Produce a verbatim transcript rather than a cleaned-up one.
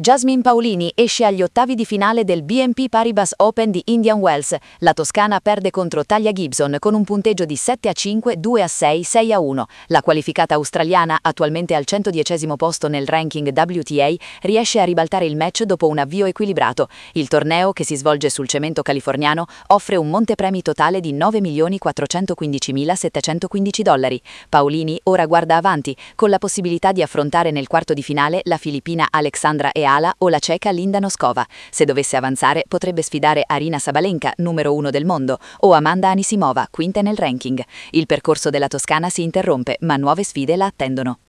Jasmine Paolini esce agli ottavi di finale del B N P Paribas Open di Indian Wells. La toscana perde contro Talia Gibson con un punteggio di sette a cinque, due a sei, sei a uno. La qualificata australiana, attualmente al centodiecesimo posto nel ranking W T A, riesce a ribaltare il match dopo un avvio equilibrato. Il torneo, che si svolge sul cemento californiano, offre un montepremi totale di nove milioni quattrocentoquindicimilasettecentoquindici dollari. Paolini ora guarda avanti, con la possibilità di affrontare nel quarto di finale la filippina Alexandra Eala o la ceca Linda Noskova. Se dovesse avanzare, potrebbe sfidare Aryna Sabalenka, numero uno del mondo, o Amanda Anisimova, quinta nel ranking. Il percorso della toscana si interrompe, ma nuove sfide la attendono.